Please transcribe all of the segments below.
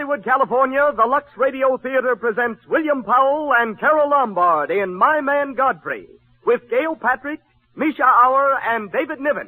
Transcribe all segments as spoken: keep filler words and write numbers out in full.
Hollywood, California, the Lux Radio Theater presents William Powell and Carol Lombard in My Man Godfrey, with Gail Patrick, Misha Auer, and David Niven.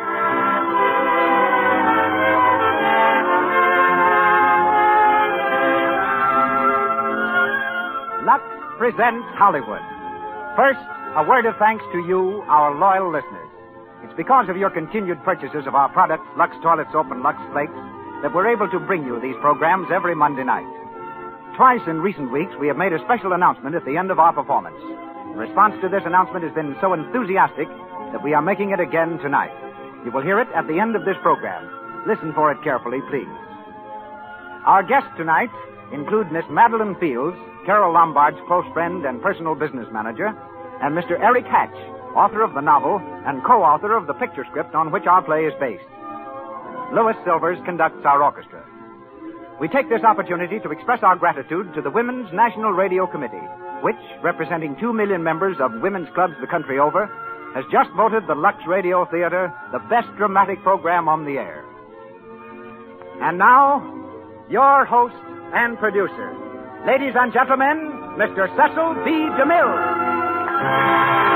Lux presents Hollywood. First, a word of thanks to you, our loyal listeners. It's because of your continued purchases of our products, Lux Toilet Soap and Lux Flakes, that we're able to bring you these programs every Monday night. Twice in recent weeks, we have made a special announcement at the end of our performance. The response to this announcement has been so enthusiastic that we are making it again tonight. You will hear it at the end of this program. Listen for it carefully, please. Our guests tonight include Miss Madeline Fields, Carol Lombard's close friend and personal business manager, and Mister Eric Hatch, author of the novel and co-author of the picture script on which our play is based. Louis Silvers conducts our orchestra. We take this opportunity to express our gratitude to the Women's National Radio Committee, which, representing two million members of women's clubs the country over, has just voted the Lux Radio Theater the best dramatic program on the air. And now, your host and producer, ladies and gentlemen, Mister Cecil B. DeMille.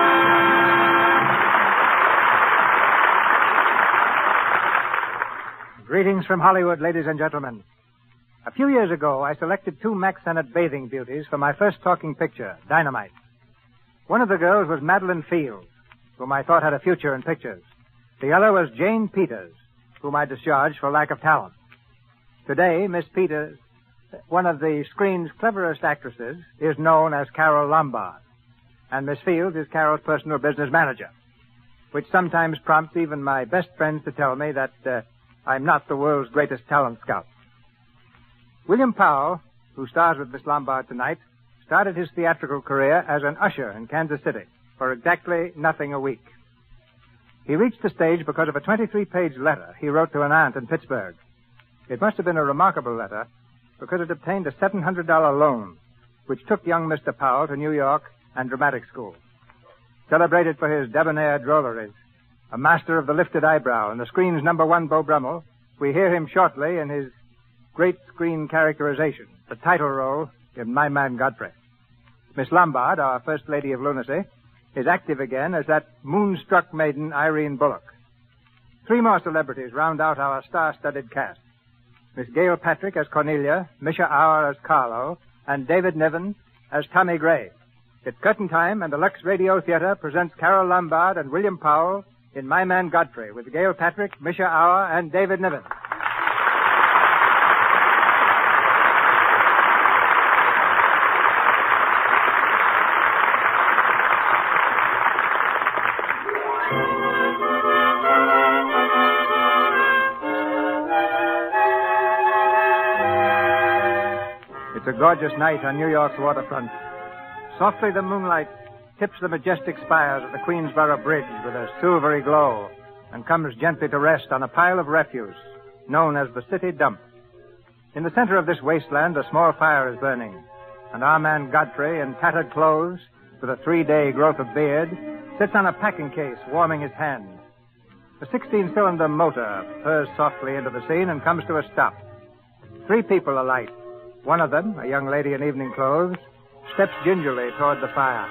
Greetings from Hollywood, ladies and gentlemen. A few years ago, I selected two Mack Sennett bathing beauties for my first talking picture, Dynamite. One of the girls was Madeline Fields, whom I thought had a future in pictures. The other was Jane Peters, whom I discharged for lack of talent. Today, Miss Peters, one of the screen's cleverest actresses, is known as Carol Lombard, and Miss Fields is Carol's personal business manager, which sometimes prompts even my best friends to tell me that uh, I'm not the world's greatest talent scout. William Powell, who stars with Miss Lombard tonight, started his theatrical career as an usher in Kansas City for exactly nothing a week. He reached the stage because of a twenty-three page letter he wrote to an aunt in Pittsburgh. It must have been a remarkable letter because it obtained a seven hundred dollars loan, which took young Mister Powell to New York and dramatic school. Celebrated for his debonair drolleries, a master of the lifted eyebrow and the screen's number one Beau Brummel, we hear him shortly in his great screen characterization, the title role in My Man Godfrey. Miss Lombard, our First Lady of Lunacy, is active again as that moonstruck maiden Irene Bullock. Three more celebrities round out our star-studded cast. Miss Gail Patrick as Cornelia, Misha Auer as Carlo, and David Niven as Tommy Gray. It's curtain time, and the Lux Radio Theater presents Carol Lombard and William Powell in My Man Godfrey with Gail Patrick, Misha Auer, and David Niven. It's a gorgeous night on New York's waterfront. Softly the moonlight tips the majestic spires of the Queensboro Bridge with a silvery glow and comes gently to rest on a pile of refuse known as the City Dump. In the center of this wasteland, a small fire is burning, and our man Godfrey, in tattered clothes with a three-day growth of beard, sits on a packing case warming his hand. A sixteen-cylinder motor purrs softly into the scene and comes to a stop. Three people alight. One of them, a young lady in evening clothes, steps gingerly toward the fire.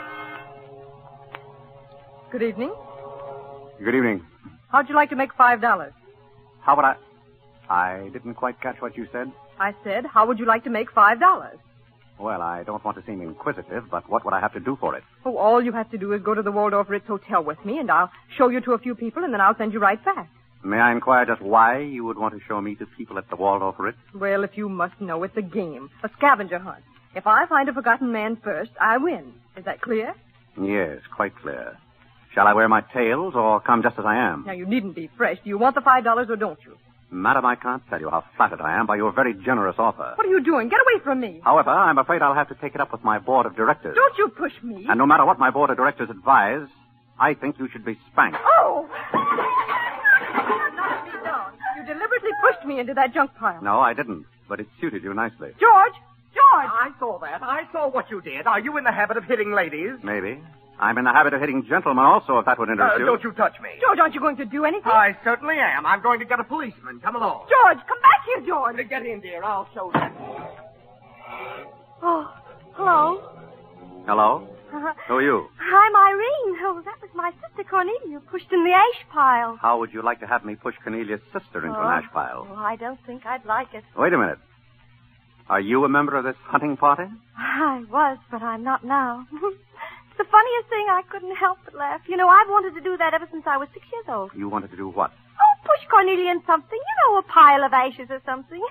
Good evening. Good evening. How'd you like to make five dollars? How would I... I didn't quite catch what you said. I said, how would you like to make five dollars? Well, I don't want to seem inquisitive, but what would I have to do for it? Oh, all you have to do is go to the Waldorf Ritz Hotel with me, and I'll show you to a few people, and then I'll send you right back. May I inquire just why you would want to show me to people at the Waldorf Ritz? Well, if you must know, it's a game, a scavenger hunt. If I find a forgotten man first, I win. Is that clear? Yes, quite clear. Shall I wear my tails or come just as I am? Now, you needn't be fresh. Do you want the five dollars or don't you? Madam, I can't tell you how flattered I am by your very generous offer. What are you doing? Get away from me. However, I'm afraid I'll have to take it up with my board of directors. Don't you push me. And no matter what my board of directors advise, I think you should be spanked. Oh! Knock me down. You deliberately pushed me into that junk pile. No, I didn't, but it suited you nicely. George! George! I saw that. I saw what you did. Are you in the habit of hitting ladies? Maybe. I'm in the habit of hitting gentlemen also, if that would interest Uh, you. don't you touch me. George, aren't you going to do anything? I certainly am. I'm going to get a policeman. Come along. George, come back here, George. Uh, Get in, dear. I'll show them. Oh, hello. Hello? Uh, Who are you? I'm Irene. Oh, that was my sister Cornelia, pushed in the ash pile. How would you like to have me push Cornelia's sister into oh. an ash pile? Oh, I don't think I'd like it. Wait a minute. Are you a member of this hunting party? I was, but I'm not now. It's the funniest thing. I couldn't help but laugh. You know, I've wanted to do that ever since I was six years old. You wanted to do what? Oh, push Cornelia in something. You know, a pile of ashes or something.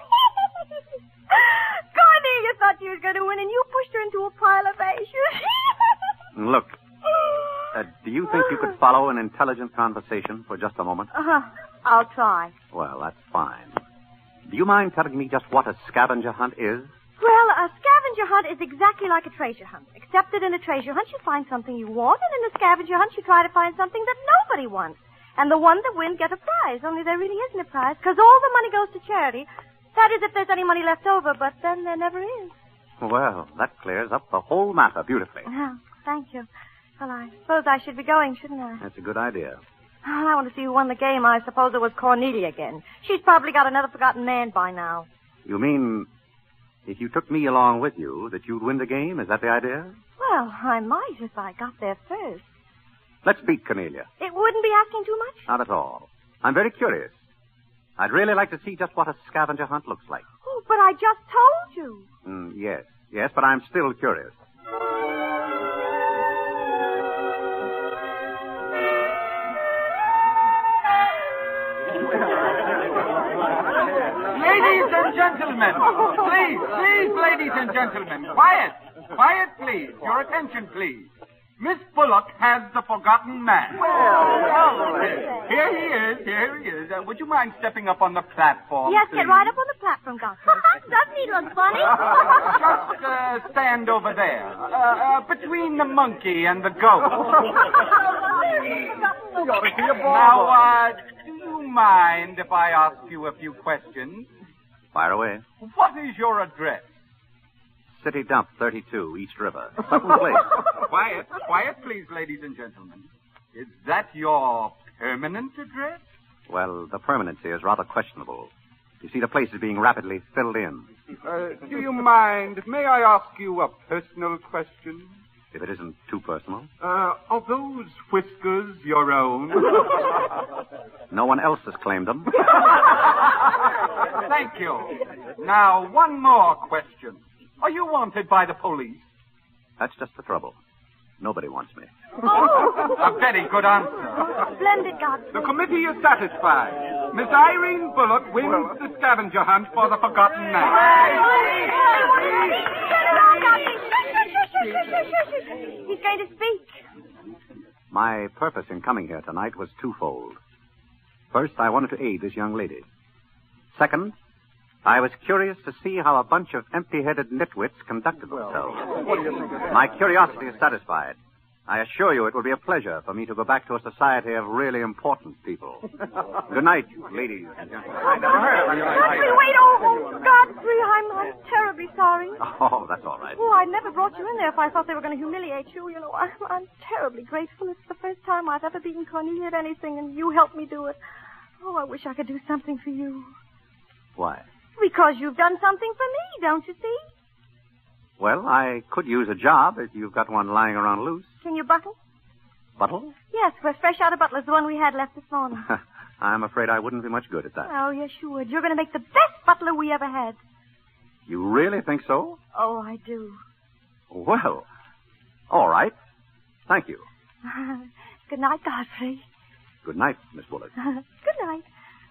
Cornelia thought she was going to win, and you pushed her into a pile of ashes. Look, uh, do you think you could follow an intelligent conversation for just a moment? Uh-huh. I'll try. Well, that's fine. Do you mind telling me just what a scavenger hunt is? Well, a scavenger hunt is exactly like a treasure hunt, except that in a treasure hunt you find something you want, and in a scavenger hunt you try to find something that nobody wants. And the one that wins get a prize, only there really isn't a prize, because all the money goes to charity. That is, if there's any money left over, but then there never is. Well, that clears up the whole matter beautifully. Oh, thank you. Well, I suppose I should be going, shouldn't I? That's a good idea. Oh, I want to see who won the game. I suppose it was Cornelia again. She's probably got another forgotten man by now. You mean if you took me along with you, that you'd win the game? Is that the idea? Well, I might if I got there first. Let's beat Cornelia. It wouldn't be asking too much? Not at all. I'm very curious. I'd really like to see just what a scavenger hunt looks like. Oh, but I just told you. Mm, yes, yes, but I'm still curious. Ladies and gentlemen, please, please, ladies and gentlemen, quiet, quiet, please. Your attention, please. Miss Bullock has the forgotten man. Well, Here he is, here he is. Uh, would you mind stepping up on the platform, Yes, please? get right up on the platform, Doctor. Doesn't he look funny? Just uh, stand over there, uh, uh, between the monkey and the goat. Now, uh, do you mind if I ask you a few questions? Fire away. What is your address? City Dump thirty-two, East River. Sutton Place. Quiet, quiet, please, ladies and gentlemen. Is that your permanent address? Well, the permanency is rather questionable. You see, the place is being rapidly filled in. Uh, do you mind? May I ask you a personal question? If it isn't too personal. Uh, are those whiskers your own? No one else has claimed them. Thank you. Now, one more question. Are you wanted by the police? That's just the trouble. Nobody wants me. Oh, A very good answer. splendid, Godfrey. The committee is satisfied. Miss Irene Bullock wins the scavenger hunt for the forgotten man. He's going to speak. My purpose in coming here tonight was twofold. First, I wanted to aid this young lady. Second, I was curious to see how a bunch of empty-headed nitwits conducted themselves. My curiosity is satisfied. I assure you it will be a pleasure for me to go back to a society of really important people. Good night, ladies and gentlemen. Godfrey, wait, oh, oh, Godfrey, I'm, I'm terribly sorry. Oh, that's all right. Oh, I never brought you in there if I thought they were going to humiliate you. You know, I'm, I'm terribly grateful. It's the first time I've ever beaten Cornelia at anything, and you helped me do it. Oh, I wish I could do something for you. Why? Because you've done something for me, don't you see? Well, I could use a job if you've got one lying around loose. Can you buckle? Buttle? Yes, we're fresh out of Butler's, the one we had left this morning. I'm afraid I wouldn't be much good at that. Oh, yes, you would. You're going to make the best butler we ever had. You really think so? Oh, I do. Well, all right. Thank you. Good night, Godfrey. Good night, Miss Bullock. Good night.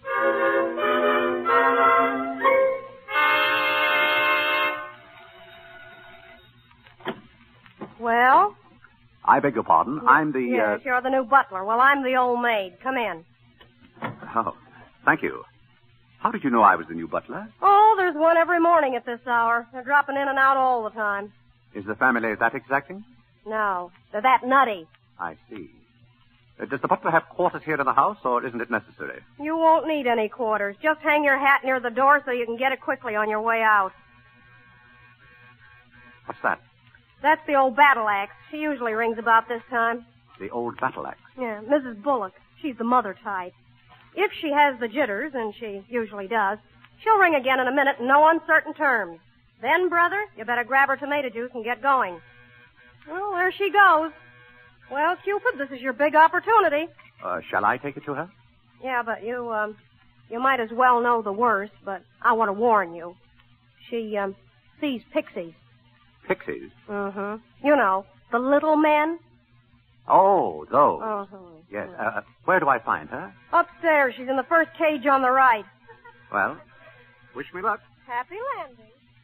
Well? I beg your pardon. I'm the... Yes, Uh... you're the new butler. Well, I'm the old maid. Come in. Oh, thank you. How did you know I was the new butler? Oh, there's one every morning at this hour. They're dropping in and out all the time. Is the family that exacting? No, they're that nutty. I see. Uh, does the butler have quarters here in the house, or isn't it necessary? You won't need any quarters. Just hang your hat near the door so you can get it quickly on your way out. What's that? That's the old battle axe. She usually rings about this time. The old battle axe. Yeah, Missus Bullock. She's the mother type. If she has the jitters, and she usually does, she'll ring again in a minute in no uncertain terms. Then, brother, you better grab her tomato juice and get going. Well, there she goes. Well, Cupid, this is your big opportunity. Uh, shall I take it to her? Yeah, but you, um, you might as well know the worst, but I want to warn you. She, um, sees pixies. Pixies? Mm-hmm. You know, the little men. Oh, those. Uh-huh. Yes. Uh, where do I find her? Upstairs. She's in the first cage on the right. Well, wish me luck. Happy landing.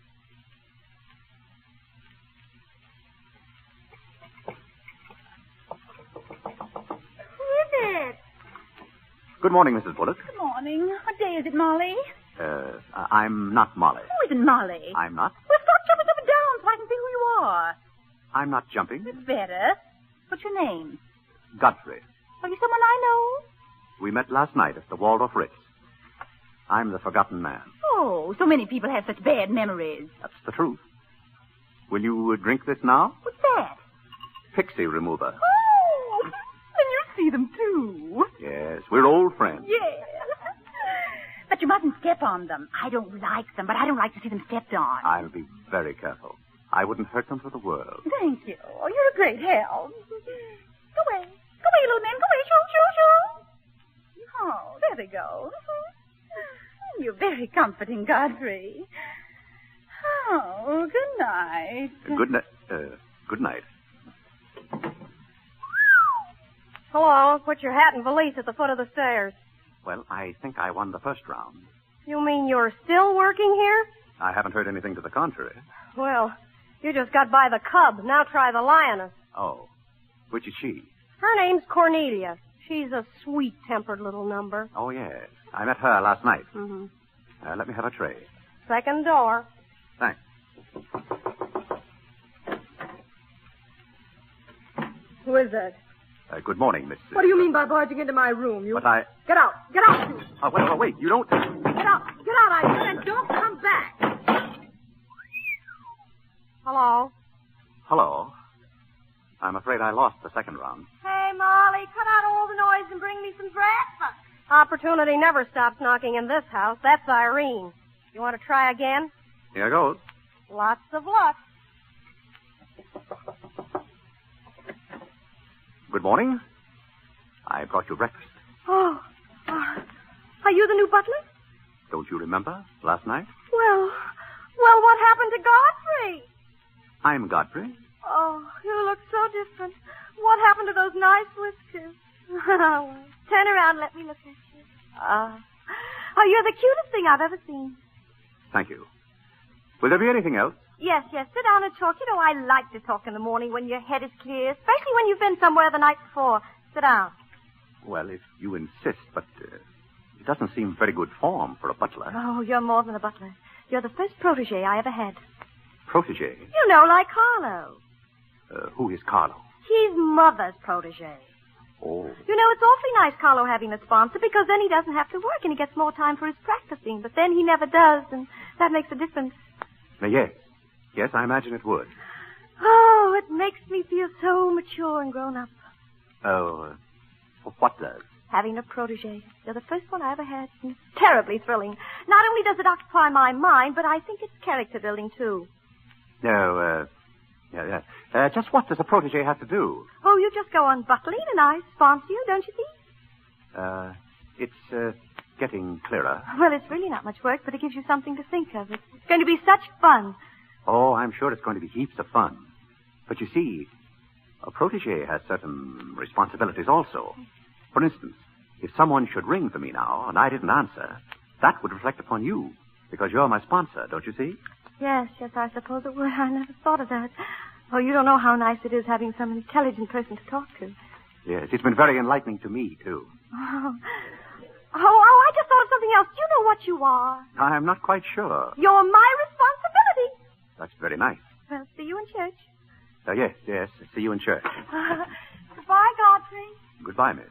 Who is it? Good morning, Missus Bullock. Good morning. What day is it, Molly? Uh, I'm not Molly. Who isn't Molly? I'm not. Well, stop jumping up and down so I can see who you are. I'm not jumping. It's better. What's your name? Godfrey. Are you someone I know? We met last night at the Waldorf Ritz. I'm the forgotten man. Oh, so many people have such bad memories. That's the truth. Will you uh, drink this now? What's that? Pixie remover. Oh, then you see them, too. Yes, we're old friends. Yes. But you mustn't step on them. I don't like them, but I don't like to see them stepped on. I'll be very careful. I wouldn't hurt them for the world. Thank you. Oh, you're a great help. Go away. Go away, little man. Go away. Shoo, shoo, shoo. Oh, there they go. You're very comforting, Godfrey. Oh, good night. Uh, good night. Uh, good night. Hello. Put your hat and valise at the foot of the stairs. Well, I think I won the first round. You mean you're still working here? I haven't heard anything to the contrary. Well, you just got by the cub. Now try the lioness. Oh. Which is she? Her name's Cornelia. She's a sweet-tempered little number. Oh, yes. I met her last night. Mm-hmm. Uh, let me have a tray. Second door. Thanks. Who is that? Uh, good morning, Miss... What do you mean by barging into my room? You... But I... Get out. Get out, you. Oh, wait, wait, wait. You don't... Get out. Get out, I said, and don't come back. Hello. Hello. I'm afraid I lost the second round. Hey, Molly, cut out all the noise and bring me some breakfast. Opportunity never stops knocking in this house. That's Irene. You want to try again? Here goes. Lots of luck. Good morning. I brought you breakfast. Oh, uh, are you the new butler? Don't you remember last night? Well, well, what happened to Godfrey? I'm Godfrey. Oh, you look so different. What happened to those nice whiskers? Turn around, let me look at you. Uh, Oh, you're the cutest thing I've ever seen. Thank you. Will there be anything else? Yes, yes. Sit down and talk. You know, I like to talk in the morning when your head is clear, especially when you've been somewhere the night before. Sit down. Well, if you insist, but uh, it doesn't seem very good form for a butler. Oh, you're more than a butler. You're the first protege I ever had. Protege? You know, like Carlo. Uh, who is Carlo? He's Mother's protege. Oh. You know, it's awfully nice Carlo having a sponsor because then he doesn't have to work and he gets more time for his practicing. But then he never does, and that makes a difference. Uh, yes. Yes, I imagine it would. Oh, it makes me feel so mature and grown up. Oh, uh, what does? Having a protege. You're the first one I ever had. And it's terribly thrilling. Not only does it occupy my mind, but I think it's character building, too. No, uh, yeah, yeah. Uh, just what does a protege have to do? Oh, you just go on butling and I sponsor you, don't you see? Uh, it's, uh, getting clearer. Well, it's really not much work, but it gives you something to think of. It's going to be such fun. Oh, I'm sure it's going to be heaps of fun. But you see, a protege has certain responsibilities also. For instance, if someone should ring for me now and I didn't answer, that would reflect upon you, because you're my sponsor, don't you see? Yes, yes, I suppose it would. I never thought of that. Oh, you don't know how nice it is having some intelligent person to talk to. Yes, it's been very enlightening to me, too. Oh, oh, oh I just thought of something else. Do you know what you are? I'm not quite sure. You're my responsibility. That's very nice. Well, see you in church. Uh, yes, yes. See you in church. Uh, goodbye, Godfrey. Goodbye, miss.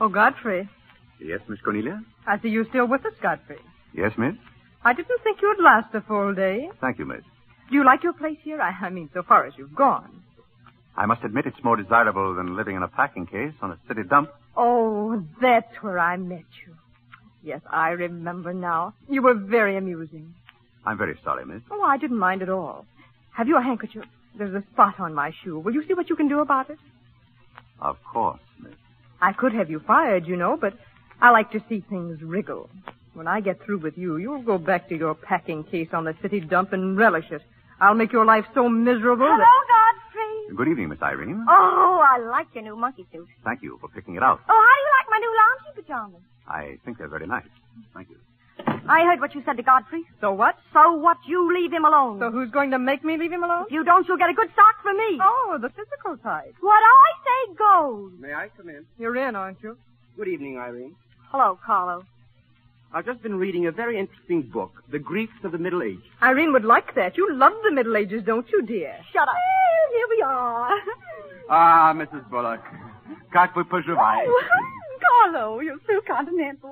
Oh, Godfrey. Yes, Miss Cornelia? I see you're still with us, Godfrey. Yes, miss? I didn't think you'd last a full day. Thank you, miss. Do you like your place here? I, I mean, so far as you've gone. I must admit it's more desirable than living in a packing case on a city dump. Oh, that's where I met you. Yes, I remember now. You were very amusing. I'm very sorry, miss. Oh, I didn't mind at all. Have you a handkerchief? There's a spot on my shoe. Will you see what you can do about it? Of course, miss. I could have you fired, you know, but I like to see things wriggle. When I get through with you, you'll go back to your packing case on the city dump and relish it. I'll make your life so miserable Hello, that... Godfrey. Good evening, Miss Irene. Oh, I like your new monkey suit. Thank you for picking it out. Oh, how do you like my new loungy pajamas? I think they're very nice. Thank you. I heard what you said to Godfrey. So what? So what? You leave him alone. So who's going to make me leave him alone? If you don't, you'll get a good sock from me. Oh, the physical type. What I say goes. May I come in? You're in, aren't you? Good evening, Irene. Hello, Carlo. I've just been reading a very interesting book, The Griefs of the Middle Ages. Irene would like that. You love the Middle Ages, don't you, dear? Shut up. Well, here we are. Ah, Missus Bullock. Как вы поживаете? Oh, Carlo, you're so continental.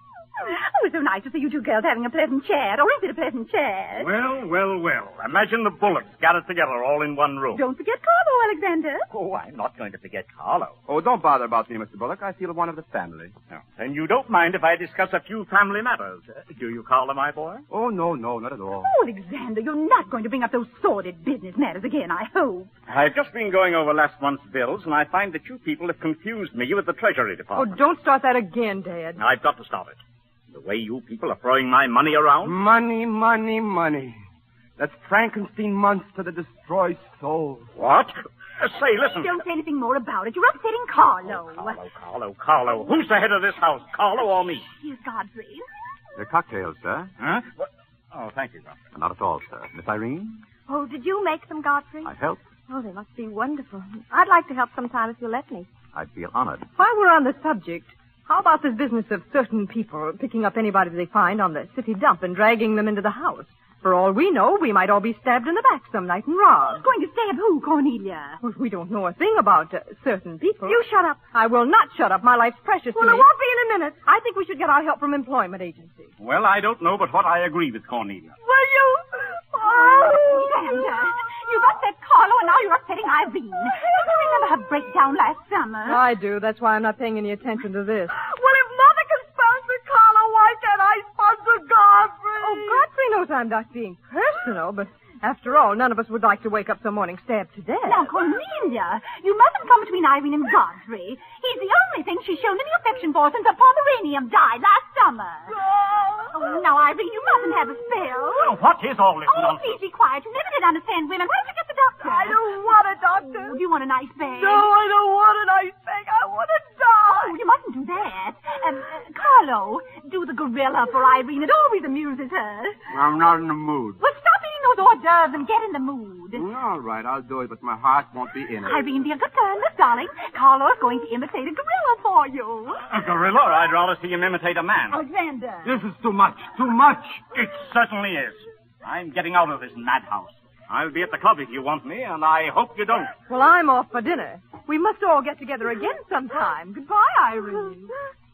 Oh, it's so nice to see you two girls having a pleasant chat. Or is it a pleasant chat? Well, well, well. Imagine the Bullocks gathered together all in one room. Don't forget Carlo, Alexander. Oh, I'm not going to forget Carlo. Oh, don't bother about me, Mister Bullock. I feel one of the family. Oh, and you don't mind if I discuss a few family matters, uh, do you, Carlo, my boy? Oh, no, no, not at all. Oh, Alexander, you're not going to bring up those sordid business matters again, I hope. I've just been going over last month's bills, and I find that you people have confused me with the Treasury Oh, Department. don't start that again, Dad. I've got to stop it. The way you people are throwing my money around. Money, money, money. That Frankenstein monster that destroys souls. What? Uh, say, listen. Don't say anything more about it. You're upsetting Carlo. Oh, Carlo, Carlo, Carlo. Who's the head of this house, Carlo or me? Here's Godfrey. The cocktails, sir. Huh? What? Oh, thank you, Doctor. Not at all, sir. Miss Irene? Oh, did you make them, Godfrey? I helped. Oh, they must be wonderful. I'd like to help sometime if you'll let me. I'd feel honored. While we're on the subject, how about this business of certain people picking up anybody they find on the city dump and dragging them into the house? For all we know, we might all be stabbed in the back some night and robbed. Who's going to stab who, Cornelia? Well, we don't know a thing about uh, certain people. You shut up. I will not shut up. My life's precious Well, to it me. won't be in a minute. I think we should get our help from employment agencies. Well, I don't know but what I agree with Cornelia. Will you? Oh, Alexander, you've upset Carlo and now you're upsetting Irene. Don't you remember her breakdown last summer? I do. That's why I'm not paying any attention to this. Well, if Mother can sponsor Carlo, why can't I sponsor Godfrey? Oh, Godfrey knows I'm not being personal, but after all, none of us would like to wake up some morning stabbed to death. Now, Cornelia, you mustn't come between Irene and Godfrey. He's the only thing she's shown any affection for since a Pomeranian died last summer. Oh, now, Irene, you mustn't have a spell. Well, what is all this Oh, nonsense? please be quiet. You never did understand women. Why don't you get the doctor? I don't want a doctor. Oh, do you want a nice bag? No, I don't want a nice thing. I want to die. Oh, you mustn't do that. Um, uh, Carlo, do the gorilla for Irene. It always amuses her. I'm not in the mood. Well, stop eating those hors d'oeuvres and get in the mood. All right, I'll do it, but my heart won't be in it. Irene, be a good girl, Miss Darling. Carlo is going to imitate a gorilla for you. A gorilla? I'd rather see him imitate a man. Alexander. This is too much, too much. It certainly is. I'm getting out of this madhouse. I'll be at the club if you want me, and I hope you don't. Well, I'm off for dinner. We must all get together again sometime. Goodbye, Irene.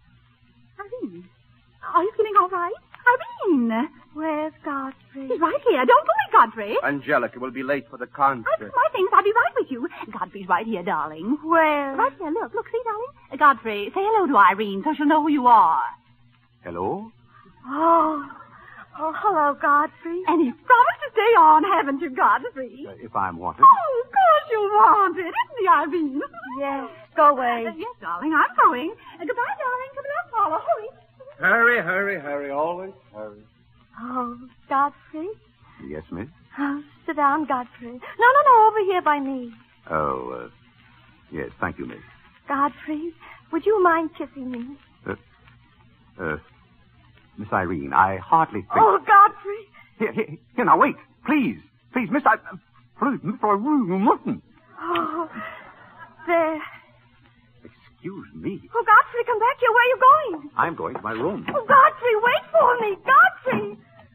Irene, are you feeling all right? Irene. Where's Godfrey? He's right here. Don't go away, Godfrey. Angelica will be late for the I'll concert. do my things. I'll be right with you. Godfrey's right here, darling. Where? Right here. Look, look, see, darling? Uh, Godfrey, say hello to Irene so she'll know who you are. Hello? Oh. Oh, hello, Godfrey. And you've promised to stay on, haven't you, Godfrey? Uh, if I'm wanted. Oh, of course you want it, isn't he, Irene? Yes. Go away. Uh, yes, darling, I'm going. Uh, goodbye, darling. Come along, Paula. Hurry. Hurry, hurry, hurry. Always hurry. Oh, Godfrey. Yes, miss? Oh, sit down, Godfrey. No, no, no, over here by me. Oh, uh, yes, thank you, miss. Godfrey, would you mind kissing me? Uh, uh, Miss Irene, I hardly think... Oh, Godfrey. Here, here, here, now, wait. Please. Please, Miss I... Please, Miss Irene, you mustn't. Oh, there. Excuse me. Oh, Godfrey, come back here. Where are you going? I'm going to my room. Oh, Godfrey, wait for me. Godfrey.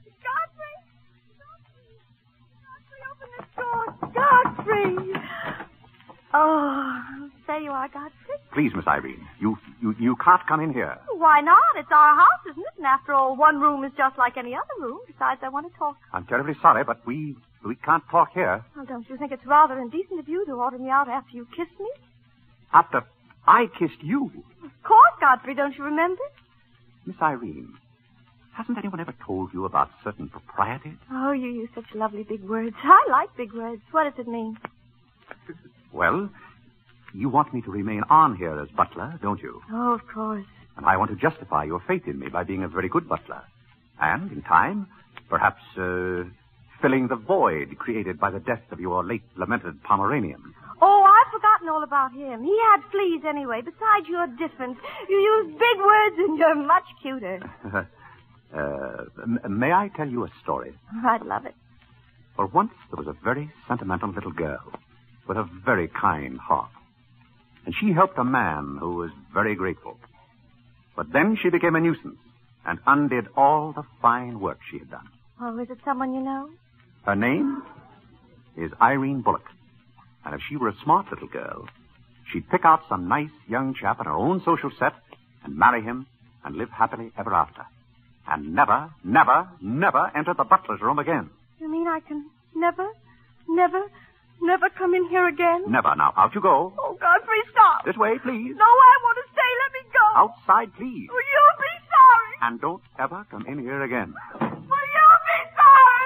Godfrey. Godfrey, open this door. Godfrey. Oh, there you are, Godfrey. Please, Miss Irene, you You, you can't come in here. Why not? It's our house, isn't it? And after all, one room is just like any other room. Besides, I want to talk. I'm terribly sorry, but we we can't talk here. Well, don't you think it's rather indecent of you to order me out after you kissed me? After I kissed you? Of course, Godfrey. Don't you remember? Miss Irene, hasn't anyone ever told you about certain proprieties? Oh, you use such lovely big words. I like big words. What does it mean? Well, you want me to remain on here as butler, don't you? Oh, of course. And I want to justify your faith in me by being a very good butler. And, in time, perhaps, uh, filling the void created by the death of your late lamented Pomeranian. Oh, I've forgotten all about him. He had fleas anyway. Besides, you're different. You use big words and you're much cuter. uh, m- may I tell you a story? I'd love it. For once, there was a very sentimental little girl with a very kind heart. And she helped a man who was very grateful. But then she became a nuisance and undid all the fine work she had done. Oh, is it someone you know? Her name is Irene Bullock. And if she were a smart little girl, she'd pick out some nice young chap in her own social set and marry him and live happily ever after. And never, never, never enter the butler's room again. You mean I can never, never, never come in here again? Never. Now, out you go. Oh, Godfrey, stop. This way, please. No, I want to stay. Let me go. Outside, please. Oh, you'll be sorry. And don't ever come in here again. Well, you'll be sorry.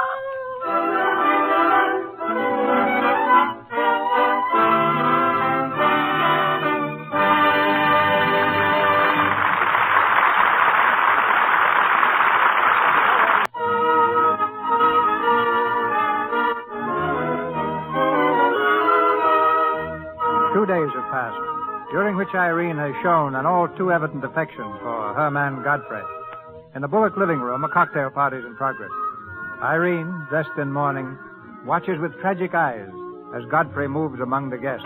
Two days have passed, during which Irene has shown an all too evident affection for her man Godfrey. In the Bullock living room, a cocktail party is in progress. Irene, dressed in mourning, watches with tragic eyes as Godfrey moves among the guests.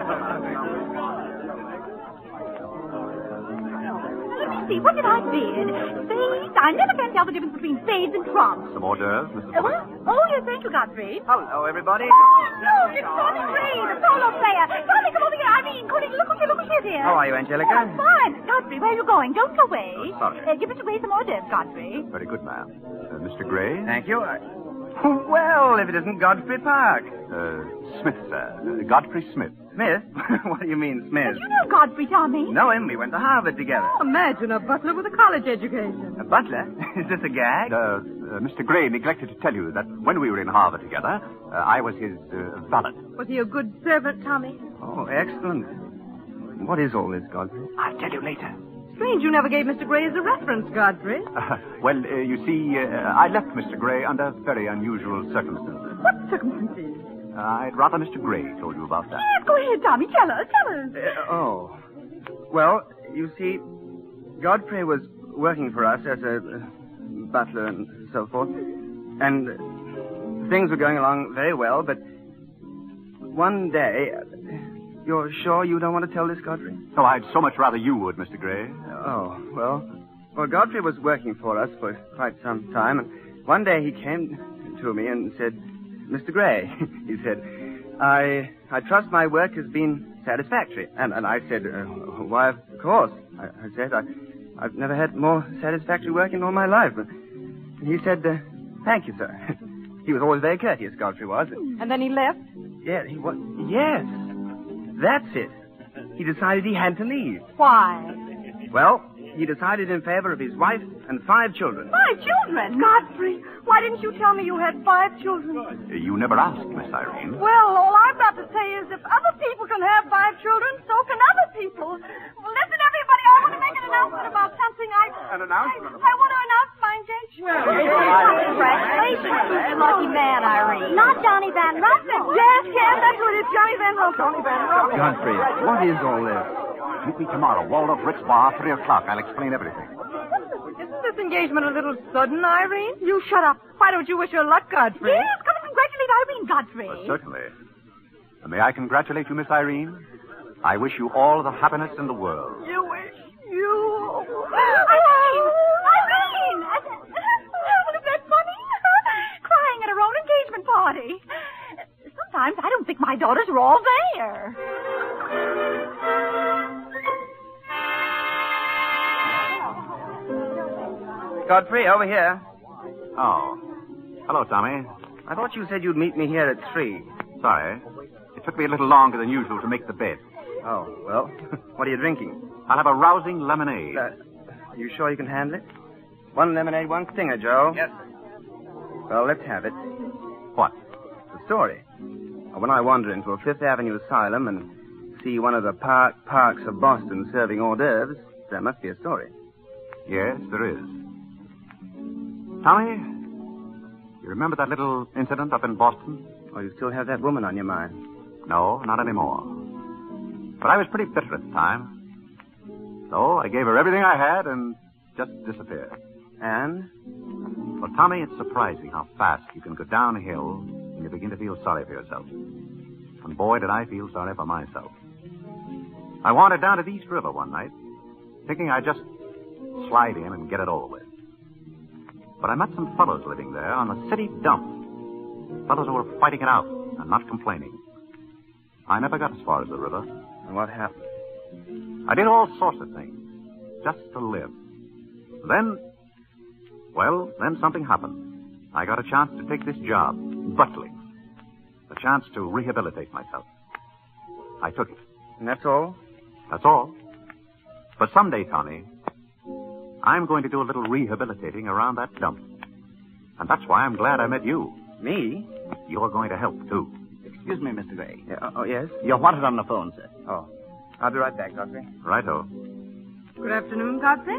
Let me see, what did I bid? Spades? I never can tell the difference between spades and trumps. Some hors d'oeuvres, Mister Uh, Bullock? what? Oh, yes, thank you, Godfrey. Hello, everybody. Oh, look, it's Tony Gray, the solo player. Tony, come over here. I mean, Cody, look who look who's here, dear. How are you, Angelica? Oh, I'm fine. Godfrey, where are you going? Don't go away. Oh, sorry. Uh, give Mister Gray some hors d'oeuvres, Godfrey. Very good, ma'am. Uh, Mister Gray? Thank you. I... Well, if it isn't Godfrey Park. Uh, Smith, sir. Uh, Godfrey Smith. Smith? What do you mean, Smith? Did you know Godfrey, Tommy? Know him. We went to Harvard together. Imagine a butler with a college education. A butler? Is this a gag? Uh, uh, Mister Gray neglected to tell you that when we were in Harvard together, uh, I was his uh, valet. Was he a good servant, Tommy? Oh, excellent. What is all this, Godfrey? I'll tell you later. Strange you never gave Mister Gray as a reference, Godfrey. Uh, well, uh, you see, uh, I left Mister Gray under very unusual circumstances. What circumstances? Uh, I'd rather Mister Gray told you about that. Yes, go ahead, Tommy. Tell us, tell us. Uh, oh. Well, you see, Godfrey was working for us as a uh, butler and so forth. And uh, things were going along very well, but one day... Uh, you're sure you don't want to tell this, Godfrey? Oh, I'd so much rather you would, Mister Gray. Oh, well... Well, Godfrey was working for us for quite some time, and one day he came to me and said, Mister Gray, he said, I I trust my work has been satisfactory. And, and I said, uh, why, of course. I, I said, I, I've never had more satisfactory work in all my life. And he said, uh, thank you, sir. He was always very courteous, Godfrey was. And then he left? Yeah, he was. Yes. That's it. He decided he had to leave. Why? Well, he decided in favor of his wife and five children. Five children? Godfrey, why didn't you tell me you had five children? Uh, you never asked, Miss Irene. Well, all I've got to say is if other people can have five children, so can other people. Well, listen, everybody, I want to make an announcement about something I... An announcement? I, I want to announce my engagement. Congratulations, you lucky man, Irene. Not Johnny Van Rutten. Yes, Ken, that's what it is. Johnny Van Rutten. Johnny Van Rutten. Godfrey, what is all this? Meet me tomorrow, Waldorf Ritz Bar, three o'clock. I'll explain everything. Isn't this engagement a little sudden, Irene? You shut up. Why don't you wish her luck, Godfrey? Yes, come and congratulate Irene, Godfrey. Well, certainly. Uh, may I congratulate you, Miss Irene? I wish you all the happiness in the world. You wish you... Irene! Irene! Well, isn't that funny? Crying at her own engagement party. Sometimes I don't think my daughters are all there. Godfrey, over here. Oh. Hello, Tommy. I thought you said you'd meet me here at three. Sorry. It took me a little longer than usual to make the bed. Oh, well, what are you drinking? I'll have a rousing lemonade. Uh, are you sure you can handle it? One lemonade, one stinger, Joe. Yes, sir. Well, let's have it. What? The story. When I wander into a Fifth Avenue asylum and see one of the park parks of Boston serving hors d'oeuvres, there must be a story. Yes, there is. Tommy, you remember that little incident up in Boston? Oh, you still have that woman on your mind? No, not anymore. But I was pretty bitter at the time. So I gave her everything I had and just disappeared. And? Well, Tommy, it's surprising how fast you can go downhill when you begin to feel sorry for yourself. And boy, did I feel sorry for myself. I wandered down to the East River one night, thinking I'd just slide in and get it over with. But I met some fellows living there on the city dump. Fellows who were fighting it out and not complaining. I never got as far as the river. And what happened? I did all sorts of things, just to live. Then, well, then something happened. I got a chance to take this job, buttling. A chance to rehabilitate myself. I took it. And that's all? That's all. But someday, Tommy, I'm going to do a little rehabilitating around that dump. And that's why I'm glad I met you. Me? You're going to help, too. Excuse me, Mister Gray. Yeah, oh, oh, yes? You're wanted on the phone, sir. Oh. I'll be right back, Godfrey. Righto. Good afternoon, Godfrey.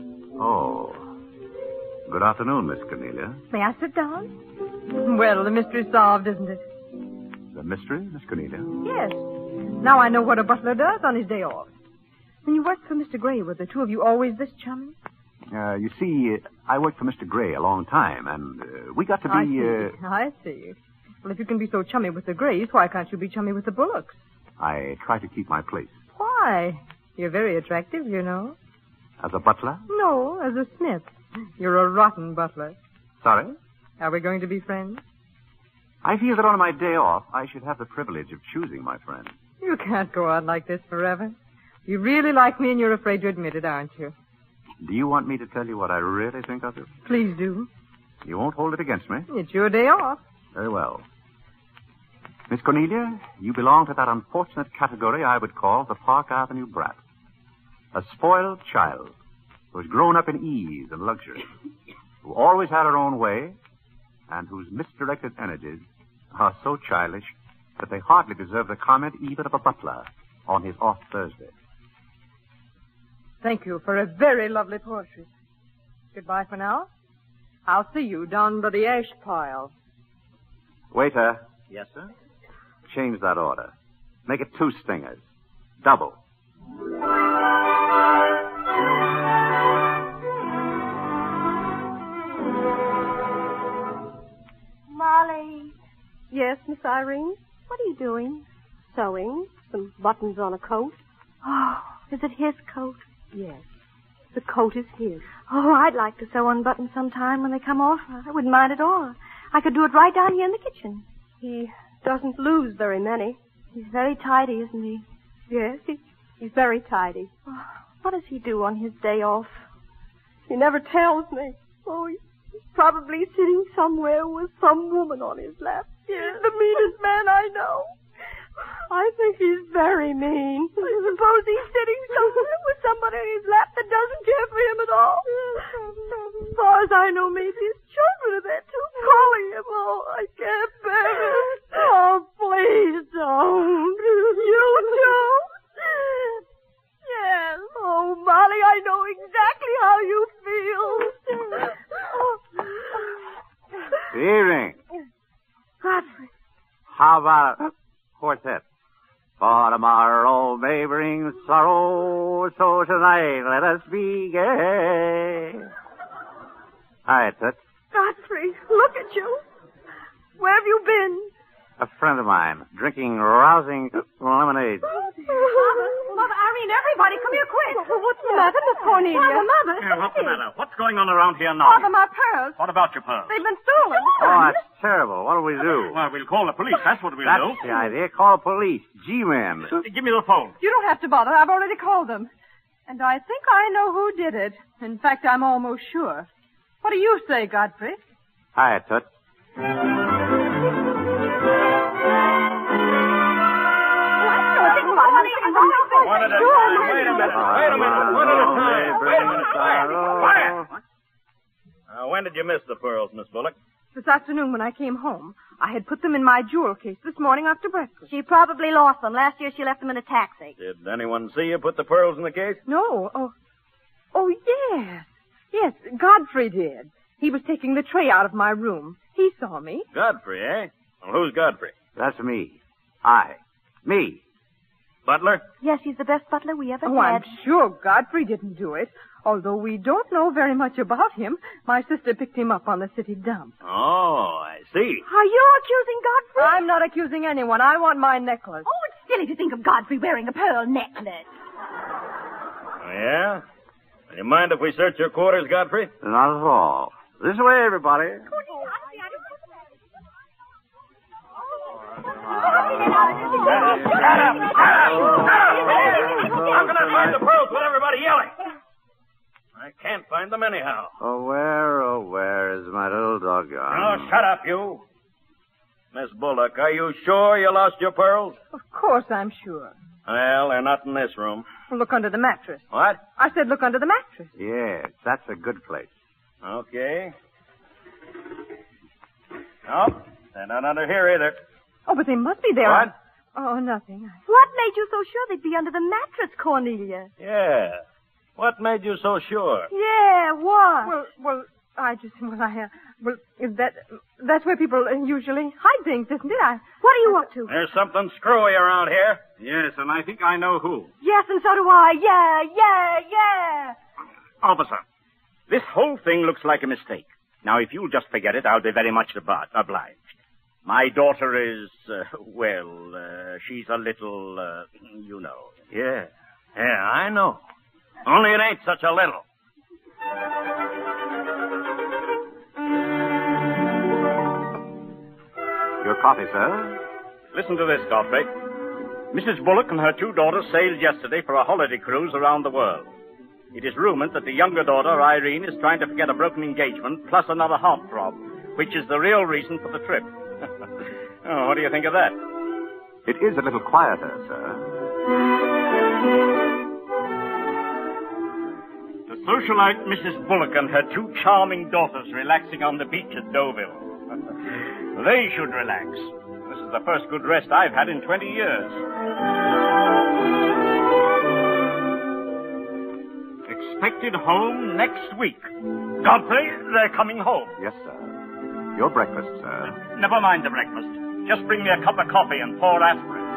Oh. Good afternoon, Miss Cornelia. May I sit down? Well, the mystery's solved, isn't it? The mystery, Miss Cornelia? Yes. Now I know what a butler does on his day off. When you worked for Mister Gray, were the two of you always this chummy? Uh, you see, uh, I worked for Mister Gray a long time, and uh, we got to be... I see. Uh... I see. Well, if you can be so chummy with the Grays, why can't you be chummy with the Bullocks? I try to keep my place. Why? You're very attractive, you know. As a butler? No, as a Smith. You're a rotten butler. Sorry? Are we going to be friends? I feel that on my day off, I should have the privilege of choosing my friends. You can't go on like this forever. You really like me, and you're afraid to admit it, aren't you? Do you want me to tell you what I really think of you? Please do. You won't hold it against me? It's your day off. Very well. Miss Cornelia, you belong to that unfortunate category I would call the Park Avenue brat. A spoiled child who has grown up in ease and luxury, who always had her own way, and whose misdirected energies are so childish that they hardly deserve the comment even of a butler on his off Thursday. Thank you for a very lovely portrait. Goodbye for now. I'll see you down by the ash pile. Waiter. Yes, sir? Change that order. Make it two stingers. Double. Molly. Yes, Miss Irene? What are you doing? Sewing. Some buttons on a coat. Oh, is it his coat? Yes. The coat is his. Oh, I'd like to sew one button sometime when they come off. I wouldn't mind at all. I could do it right down here in the kitchen. He doesn't lose very many. He's very tidy, isn't he? Yes, he, he's very tidy. Oh, what does he do on his day off? He never tells me. Oh, he's probably sitting somewhere with some woman on his lap. He's the meanest man I know. I think he's very mean. I suppose he's sitting somewhere with somebody on his lap that doesn't care for him at all. As far as I know, maybe his children are there too, calling him. Oh, I can't bear it. Oh, please don't. You don't? Yes. Oh, Molly, I know exactly how you feel. Good evening. Godfrey. How about a quartet? For tomorrow may bring sorrow, so tonight let us be gay. Hi, Toots. Godfrey, look at you. Where have you been? A friend of mine, drinking rousing lemonade. Mother, Mother, Irene, everybody, come here quick. What's the matter, Miss Cornelia? Mother, Mother. Yeah, what's the matter? What's going on around here now? Mother, my pearls. What about your pearls? They've been stolen. Oh, that's terrible. What'll we do? Well, we'll call the police. That's what we'll That's do. the idea. Call police. G-men. Give me the phone. You don't have to bother. I've already called them. And I think I know who did it. In fact, I'm almost sure. What do you say, Godfrey? Hi, Toots. One at a time. Wait a minute. Wait a minute. One at a time. Wait a minute. Quiet. Quiet. Uh, when did you miss the pearls, Miss Bullock? This afternoon when I came home. I had put them in my jewel case this morning after breakfast. She probably lost them. Last year she left them in a taxi. Did anyone see you put the pearls in the case? No. Oh, oh yes. Yes, Godfrey did. He was taking the tray out of my room. He saw me. Godfrey, eh? Well, who's Godfrey? That's me. I. Me. Butler? Yes, he's the best butler we ever Oh, had. I'm sure Godfrey didn't do it. Although we don't know very much about him. My sister picked him up on the city dump. Oh, I see. Are you accusing Godfrey? I'm not accusing anyone. I want my necklace. Oh, it's silly to think of Godfrey wearing a pearl necklace. Oh, yeah? Do you mind if we search your quarters, Godfrey? Not at all. This way, everybody. Shut up! Shut up! How can I find the pearls with everybody yelling? I can't find them anyhow. Oh, where, oh, where is my little dog gone? Oh, shut up, you. Miss Bullock, are you sure you lost your pearls? Of course I'm sure. Well, they're not in this room. Well, look under the mattress. What? I said look under the mattress. Yes, that's a good place. Okay. No, they're not under here either. Oh, but they must be there. What? Oh, nothing. What made you so sure they'd be under the mattress, Cornelia? Yeah. What made you so sure? Yeah, what? Well, well, I just, well, I, uh, well, that, that's where people usually hide things, isn't it? I, what are you up to? There's something screwy around here. Yes, and I think I know who. Yes, and so do I. Yeah, yeah, yeah. Officer, this whole thing looks like a mistake. Now, if you'll just forget it, I'll be very much obliged. My daughter is, uh, well, uh, she's a little, uh, you know. Yeah, yeah, I know. Only it ain't such a little. Your coffee, sir? Listen to this, Godfrey. Missus Bullock and her two daughters sailed yesterday for a holiday cruise around the world. It is rumored that the younger daughter, Irene, is trying to forget a broken engagement plus another heartthrob, which is the real reason for the trip. Oh, what do you think of that? It is a little quieter, sir. The socialite Missus Bullock and her two charming daughters relaxing on the beach at Deauville. They should relax. This is the first good rest I've had in twenty years. Expected home next week. Godfrey, they're coming home. Yes, sir. Your breakfast, sir. Never mind the breakfast. Just bring me a cup of coffee and four aspirins.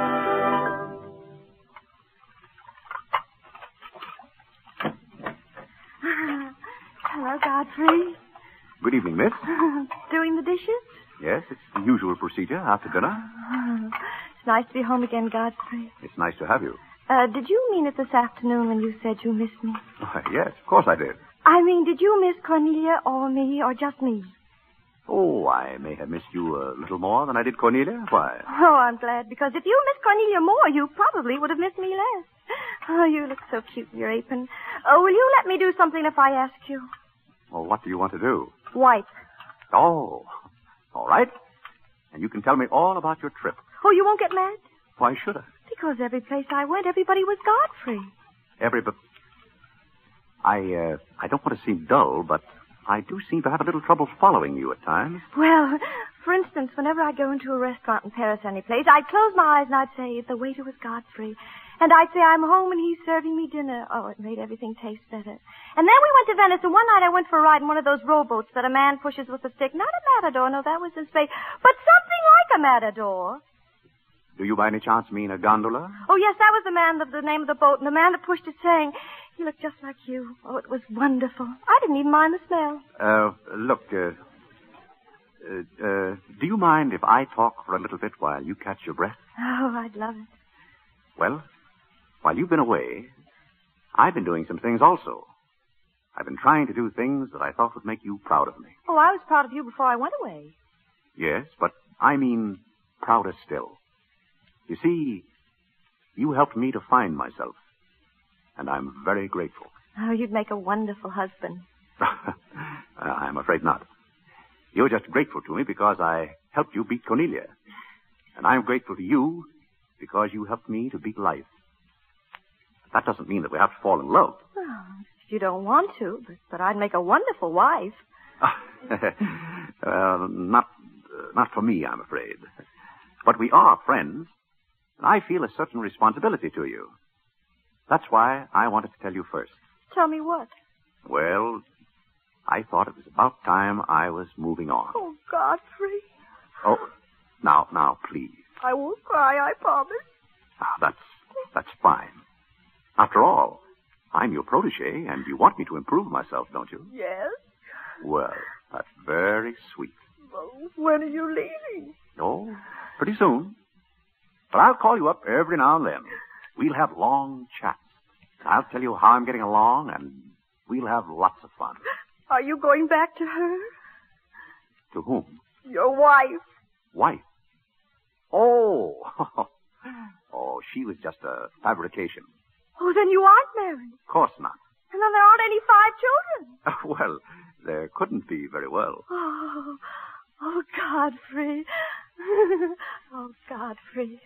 Hello, Godfrey. Good evening, miss. Doing the dishes? Yes, it's the usual procedure after dinner. It's nice to be home again, Godfrey. It's nice to have you. Uh, did you mean it this afternoon when you said you missed me? Why, yes, of course I did. I mean, did you miss Cornelia or me or just me? Oh, I may have missed you a little more than I did Cornelia. Why? Oh, I'm glad, because if you missed Cornelia more, you probably would have missed me less. Oh, you look so cute in your apron. Oh, will you let me do something if I ask you? Well, what do you want to do? Wipe. Oh, all right. And you can tell me all about your trip. Oh, you won't get mad? Why should I? Because every place I went, everybody was Godfrey. Every, but I, uh, I don't want to seem dull, but I do seem to have a little trouble following you at times. Well, for instance, whenever I go into a restaurant in Paris or any place, I'd close my eyes and I'd say, the waiter was Godfrey. And I'd say, I'm home and he's serving me dinner. Oh, it made everything taste better. And then we went to Venice, and one night I went for a ride in one of those rowboats that a man pushes with a stick. Not a matador, no, that was in Spain, but something like a matador. Do you by any chance mean a gondola? Oh, yes, that was the man, the, the name of the boat, and the man that pushed it saying, he looked just like you. Oh, it was wonderful. I didn't even mind the smell. Uh, look, uh, uh, uh, do you mind if I talk for a little bit while you catch your breath? Oh, I'd love it. Well, while you've been away, I've been doing some things also. I've been trying to do things that I thought would make you proud of me. Oh, I was proud of you before I went away. Yes, but I mean prouder still. You see, you helped me to find myself, and I'm very grateful. Oh, you'd make a wonderful husband. uh, I'm afraid not. You're just grateful to me because I helped you beat Cornelia. And I'm grateful to you because you helped me to beat life. That doesn't mean that we have to fall in love. Well, if you don't want to, but, but I'd make a wonderful wife. uh, not, uh, not for me, I'm afraid. But we are friends, and I feel a certain responsibility to you. That's why I wanted to tell you first. Tell me what? Well, I thought it was about time I was moving on. Oh, Godfrey. Oh, now, now, please. I won't cry, I promise. Ah, that's, that's fine. After all, I'm your protege, and you want me to improve myself, don't you? Yes. Well, that's very sweet. Well, when are you leaving? Oh, pretty soon. But I'll call you up every now and then. We'll have long chats. I'll tell you how I'm getting along, and we'll have lots of fun. Are you going back to her? To whom? Your wife. Wife? Oh. Oh, she was just a fabrication. Oh, then you aren't married. Of course not. And then there aren't any five children. Well, there couldn't be very well. Oh, oh, Godfrey. Oh, Godfrey.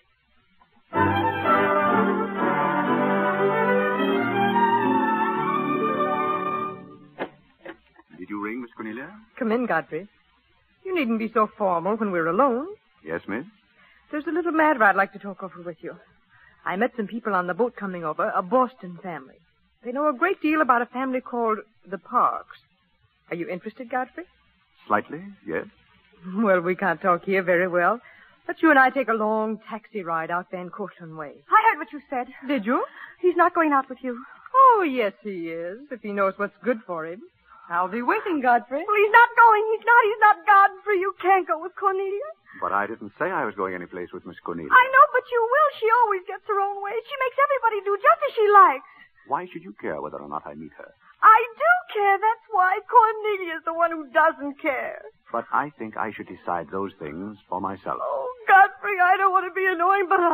Did you ring, Miss Cornelia? Come in, Godfrey. You needn't be so formal when we're alone. Yes, miss? There's a little matter I'd like to talk over with you. I met some people on the boat coming over, a Boston family. They know a great deal about a family called the Parks. Are you interested, Godfrey? Slightly, yes. Well, we can't talk here very well. Let you and I take a long taxi ride out Van Cortlandt way. I heard what you said. Did you? He's not going out with you. Oh, yes, he is, if he knows what's good for him. I'll be waiting, Godfrey. Well, he's not going. He's not. He's not Godfrey. You can't go with Cornelia. But I didn't say I was going anyplace with Miss Cornelia. I know, but you will. She always gets her own way. She makes everybody do just as she likes. Why should you care whether or not I meet her? I do care. That's why Cornelia's the one who doesn't care. But I think I should decide those things for myself. Oh, Godfrey, I don't want to be annoying, but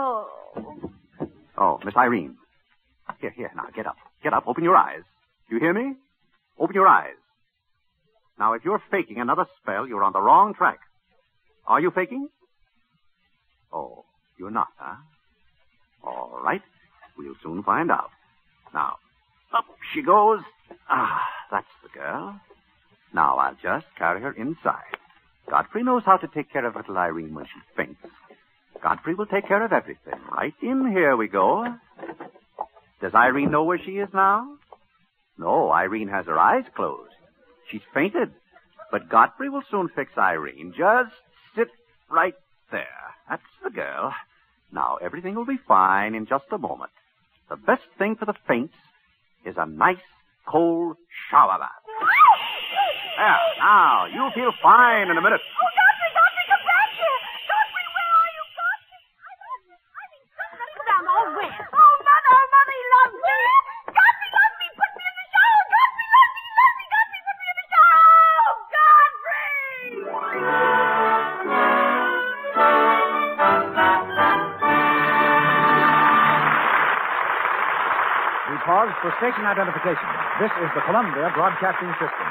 oh. Oh, Miss Irene. Here, here, now, get up. Get up. Open your eyes. Do you hear me? Open your eyes. Now, if you're faking another spell, you're on the wrong track. Are you faking? Oh, you're not, huh? All right. We'll soon find out. Now, up she goes. Ah, that's the girl. Now, I'll just carry her inside. Godfrey knows how to take care of little Irene when she faints. Godfrey will take care of everything. Right in here we go. Does Irene know where she is now? No, Irene has her eyes closed. She's fainted. But Godfrey will soon fix Irene. Just sit right there. That's the girl. Now, everything will be fine in just a moment. The best thing for the faints is a nice, cold shower bath. There, now, you'll feel fine in a minute. Oh, Godfrey, Godfrey, come back here. Godfrey, where are you, Godfrey? I don't I mean, something around all where? Oh, Mother, Mother, he loves me. Godfrey, love me, put me in the shower. Godfrey, love me, love me, Godfrey, put me in the shower. Oh, We pause for station identification. This is the Columbia Broadcasting System.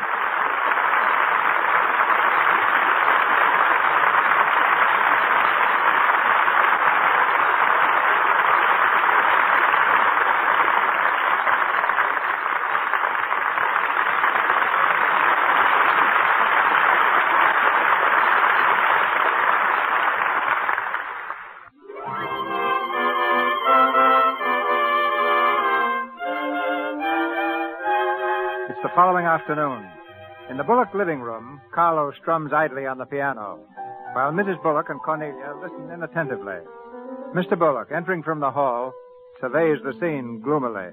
The following afternoon, in the Bullock living room, Carlo strums idly on the piano, while Missus Bullock and Cornelia listen inattentively. Mister Bullock, entering from the hall, surveys the scene gloomily.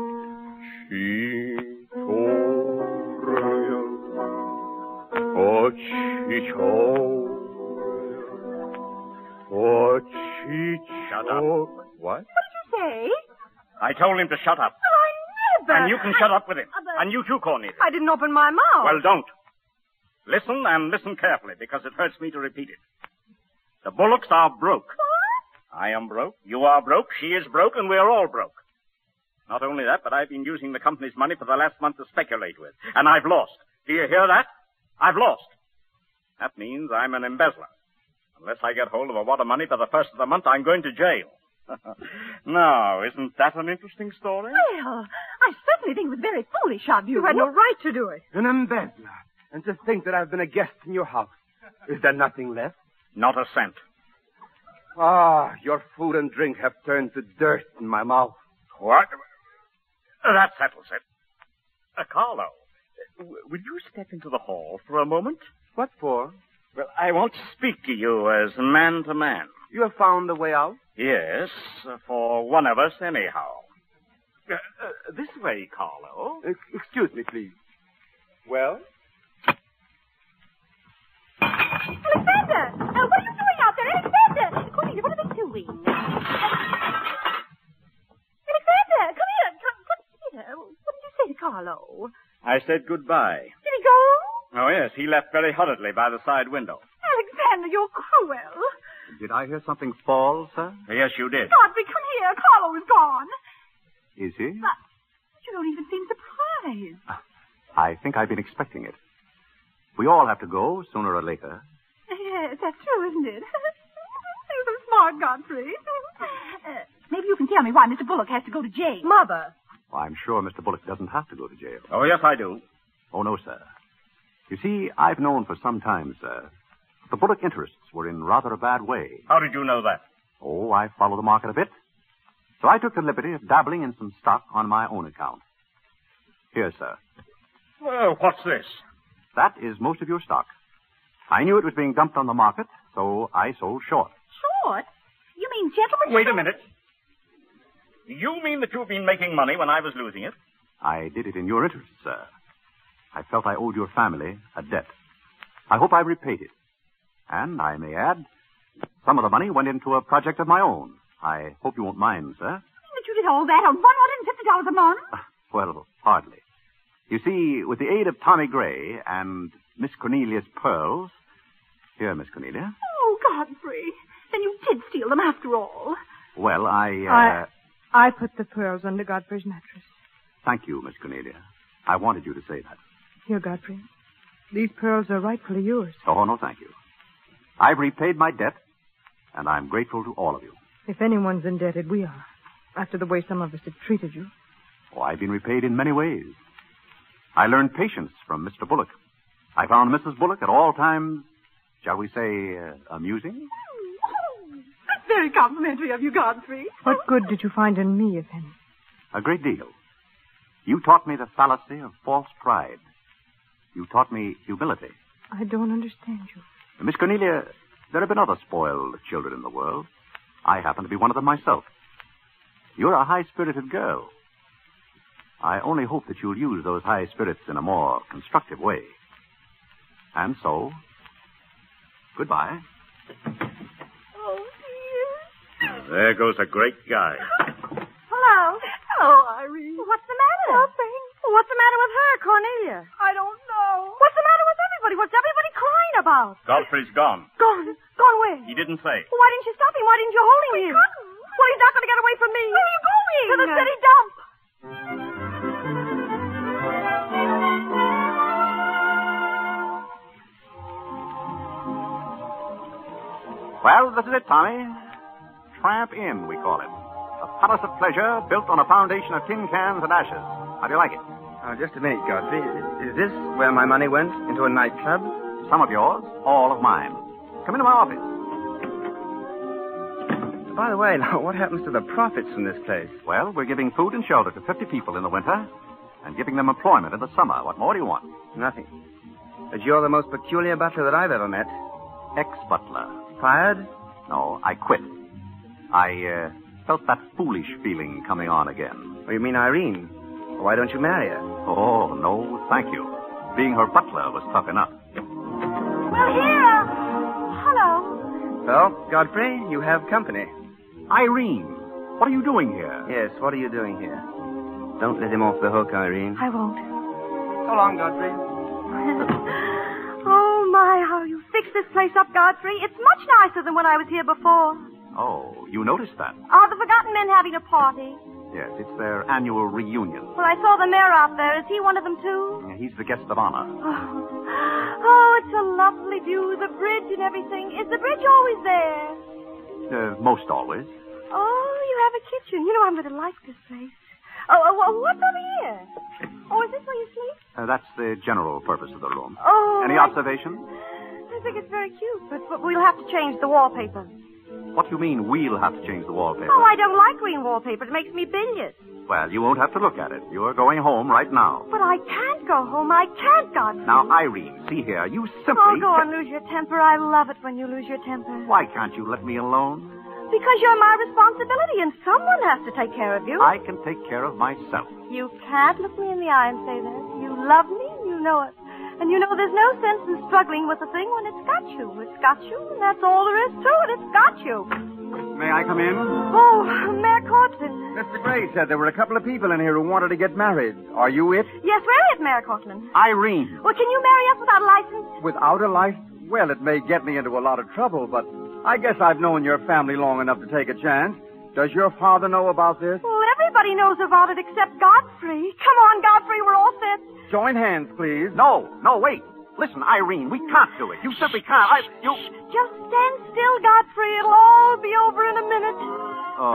Shut up. What What? did you say? I told him to shut up. Well, I never. And you can shut up with him. Uh, but- And you too, Cornelia. I didn't open my mouth. Well, don't. Listen and listen carefully, because it hurts me to repeat it. The Bullocks are broke. What? I am broke. You are broke. She is broke, and we're all broke. Not only that, but I've been using the company's money for the last month to speculate with. And I've lost. Do you hear that? I've lost. That means I'm an embezzler. Unless I get hold of a wad of money for the first of the month, I'm going to jail. Now, isn't that an interesting story? Well, I certainly think it was very foolish of you. You had no right to do it. An embezzler. And to think that I've been a guest in your house. Is there nothing left? Not a cent. Ah, your food and drink have turned to dirt in my mouth. What? That settles it. Uh, Carlo, w- would you step into the hall for a moment? What for? Well, I want to speak to you as man to man. You have found a way out? Yes, uh, for one of us anyhow. Uh, uh, this way, Carlo. Uh, excuse me, please. Well? Alexander! Uh, what are you doing out there? Alexander! Cornelia, what are they doing? Alexander, come here. Come, come here. What did you say to Carlo? I said goodbye. Did he go? Oh, yes, he left very hurriedly by the side window. Alexander, you're cruel. Did I hear something fall, sir? Yes, you did. Godfrey, come here. Carlo is gone. Is he? But you don't even seem surprised. I think I've been expecting it. We all have to go, sooner or later. Yes, that's true, isn't it? You're so smart, Godfrey. Uh, maybe you can tell me why Mister Bullock has to go to jail. Mother. Well, I'm sure Mister Bullock doesn't have to go to jail. Oh, yes, I do. Oh, no, sir. You see, I've known for some time, sir, the Bullock interests were in rather a bad way. How did you know that? Oh, I follow the market a bit. So I took the liberty of dabbling in some stock on my own account. Here, sir. Well, what's this? That is most of your stock. I knew it was being dumped on the market, so I sold short. Short? You mean gentlemen? Wait a minute. You mean that you've been making money when I was losing it? I did it in your interest, sir. I felt I owed your family a debt. I hope I repaid it. And I may add, some of the money went into a project of my own. I hope you won't mind, sir. But you did all that on one hundred fifty dollars a month? Well, hardly. You see, with the aid of Tommy Gray and Miss Cornelia's pearls... Here, Miss Cornelia. Oh, Godfrey. Then you did steal them after all. Well, I... Uh... I, I put the pearls under Godfrey's mattress. Thank you, Miss Cornelia. I wanted you to say that. Here, Godfrey. These pearls are rightfully yours. Oh, no, thank you. I've repaid my debt, and I'm grateful to all of you. If anyone's indebted, we are. After the way some of us have treated you. Oh, I've been repaid in many ways. I learned patience from Mister Bullock. I found Missus Bullock at all times, shall we say, uh, amusing. That's very complimentary of you, Godfrey. What good did you find in me, if any? A great deal. You taught me the fallacy of false pride. You taught me humility. I don't understand you. Miss Cornelia, there have been other spoiled children in the world. I happen to be one of them myself. You're a high-spirited girl. I only hope that you'll use those high spirits in a more constructive way. And so, goodbye. Oh, dear. There goes a great guy. Hello. Hello, Irene. What's the matter? Nothing. What's the matter with her, Cornelia? I don't know. What's the matter with everybody? What's everybody crying about? Godfrey's gone. Gone. Gone where? He didn't say. Well, why didn't you stop him? Why didn't you hold him We here? couldn't. Well, he's not going to get away from me. Where are you going? To the city dump. Well, this is it, Tommy. Tramp Inn, we call it. A palace of pleasure built on a foundation of tin cans and ashes. How do you like it? Uh, just a minute, Godfrey. Is this where my money went? Into a nightclub? Some of yours, all of mine. Come into my office. By the way, now, what happens to the profits from this place? Well, we're giving food and shelter to fifty people in the winter and giving them employment in the summer. What more do you want? Nothing. But you're the most peculiar butler that I've ever met. Ex-butler. Fired? No, I quit. I uh, felt that foolish feeling coming on again. Oh, you mean Irene? Well, why don't you marry her? Oh, no, thank you. Being her butler was tough enough. Well, here. Hello. Well, Godfrey, you have company. Irene, what are you doing here? Yes, what are you doing here? Don't let him off the hook, Irene. I won't. So long, Godfrey. Oh, my, how you fixed this place up, Godfrey. It's much nicer than when I was here before. Oh, you noticed that? Are the Forgotten Men having a party? Yes, it's their annual reunion. Well, I saw the mayor out there. Is he one of them, too? Yeah, he's the guest of honor. Oh. oh, it's a lovely view, the bridge and everything. Is the bridge always there? Uh, most always. Oh, you have a kitchen. You know I'm going to like this place. Oh, uh, what's over here? Oh, is this where you sleep? Uh, that's the general purpose of the room. Oh. Any I... observations? I think it's very cute, but, but we'll have to change the wallpaper. What do you mean we'll have to change the wallpaper? Oh, I don't like green wallpaper. It makes me bilious. Well, you won't have to look at it. You're going home right now. But I can't go home. I can't, Godfrey. Now, Irene, see here. You simply... Oh, go on, lose your temper. I love it when you lose your temper. Why can't you let me alone? Because you're my responsibility, and someone has to take care of you. I can take care of myself. You can't look me in the eye and say that. You love me, and you know it. And you know there's no sense in struggling with a thing when it's got you. It's got you, and that's all there is to it. It's got you. May I come in? Oh, Mayor Cortland. Mister Gray said there were a couple of people in here who wanted to get married. Are you it? Yes, we're it, Mayor Cortland. Irene. Well, can you marry us without a license? Without a license? Well, it may get me into a lot of trouble, but I guess I've known your family long enough to take a chance. Does your father know about this? Well, everybody knows about it except Godfrey. Come on, Godfrey, we're all set. Join hands, please. No, no, wait. Listen, Irene, we can't do it. You simply can't. I, you... Just stand still, Godfrey. It'll all be over in a minute. Oh.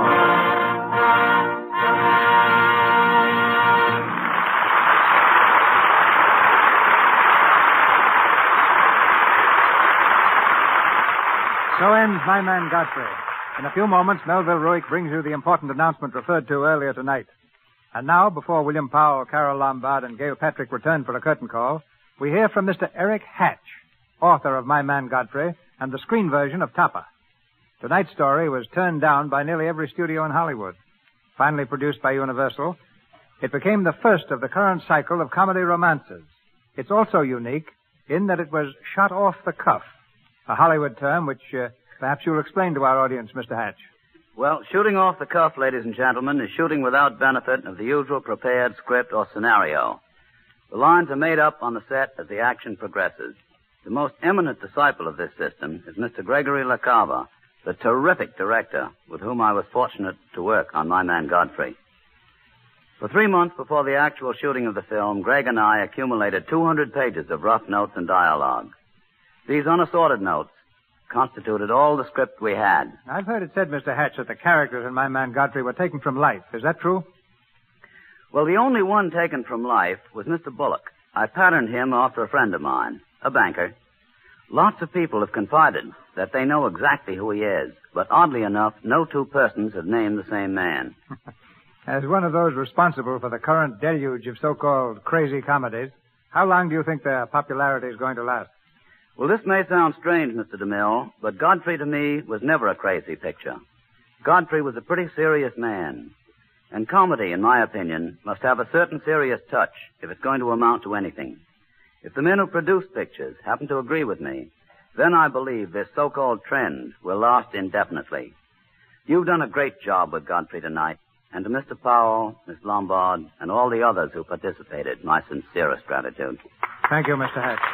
So ends My Man Godfrey. In a few moments, Melville Ruick brings you the important announcement referred to earlier tonight. And now, before William Powell, Carol Lombard, and Gail Patrick return for a curtain call, we hear from Mister Eric Hatch, author of My Man Godfrey, and the screen version of Tapa. Tonight's story was turned down by nearly every studio in Hollywood. Finally produced by Universal, it became the first of the current cycle of comedy romances. It's also unique in that it was shot off the cuff, a Hollywood term which uh, perhaps you'll explain to our audience, Mister Hatch. Well, shooting off the cuff, ladies and gentlemen, is shooting without benefit of the usual prepared script or scenario. The lines are made up on the set as the action progresses. The most eminent disciple of this system is Mister Gregory LaCava, the terrific director with whom I was fortunate to work on My Man Godfrey. For three months before the actual shooting of the film, Greg and I accumulated two hundred pages of rough notes and dialogue. These unassorted notes constituted all the script we had. I've heard it said, Mister Hatch, that the characters in My Man Godfrey were taken from life. Is that true? Well, the only one taken from life was Mister Bullock. I patterned him after a friend of mine, a banker. Lots of people have confided that they know exactly who he is, but oddly enough, no two persons have named the same man. As one of those responsible for the current deluge of so-called crazy comedies, how long do you think their popularity is going to last? Well, this may sound strange, Mister DeMille, but Godfrey to me was never a crazy picture. Godfrey was a pretty serious man. And comedy, in my opinion, must have a certain serious touch if it's going to amount to anything. If the men who produce pictures happen to agree with me, then I believe this so-called trend will last indefinitely. You've done a great job with Godfrey tonight, and to Mister Powell, Miss Lombard, and all the others who participated, my sincerest gratitude. Thank you, Mister Hatch.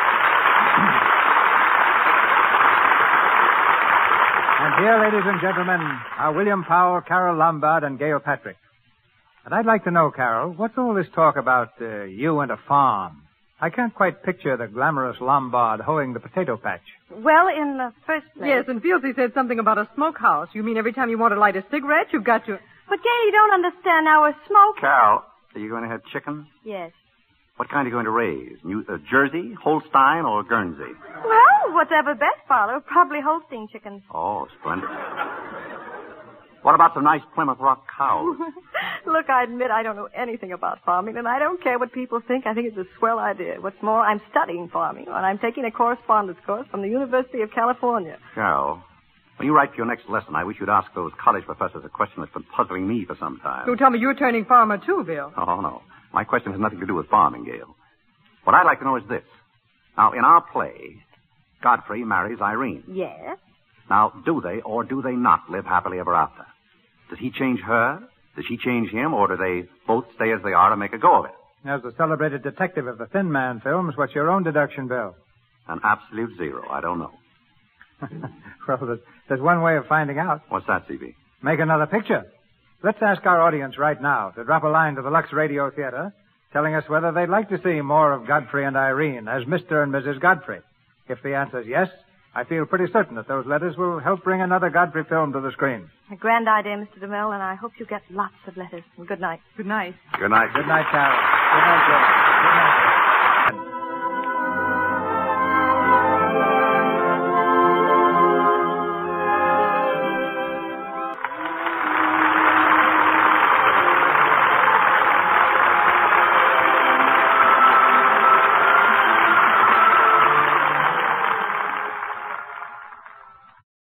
And here, ladies and gentlemen, are William Powell, Carol Lombard, and Gail Patrick. And I'd like to know, Carol, what's all this talk about uh, you and a farm? I can't quite picture the glamorous Lombard hoeing the potato patch. Well, in the first place... Yes, and Fieldsy said something about a smokehouse. You mean every time you want to light a cigarette, you've got to... But, Gail, you don't understand our smoke. Carol, are you going to have chicken? Yes. What kind are you going to raise? New, uh, Jersey, Holstein, or Guernsey? Well, whatever best, Father. Probably Holstein chickens. Oh, splendid. What about some nice Plymouth Rock cows? Look, I admit I don't know anything about farming, and I don't care what people think. I think it's a swell idea. What's more, I'm studying farming, and I'm taking a correspondence course from the University of California. Carol, when you write for your next lesson, I wish you'd ask those college professors a question that's been puzzling me for some time. You tell me you're turning farmer, too, Bill. Oh, no. My question has nothing to do with farming, Gail. What I'd like to know is this. Now, in our play, Godfrey marries Irene. Yes. Now, do they or do they not live happily ever after? Does he change her? Does she change him? Or do they both stay as they are and make a go of it? As the celebrated detective of the Thin Man films, what's your own deduction, Bill? An absolute zero. I don't know. Well, there's, there's one way of finding out. What's that, C B? Make another picture. Let's ask our audience right now to drop a line to the Lux Radio Theater telling us whether they'd like to see more of Godfrey and Irene as Mister and Missus Godfrey. If the answer is yes, I feel pretty certain that those letters will help bring another Godfrey film to the screen. A grand idea, Mister DeMille, and I hope you get lots of letters. And good night. Good night. Good night. Good night, Carol. Good night, Joe. Good night.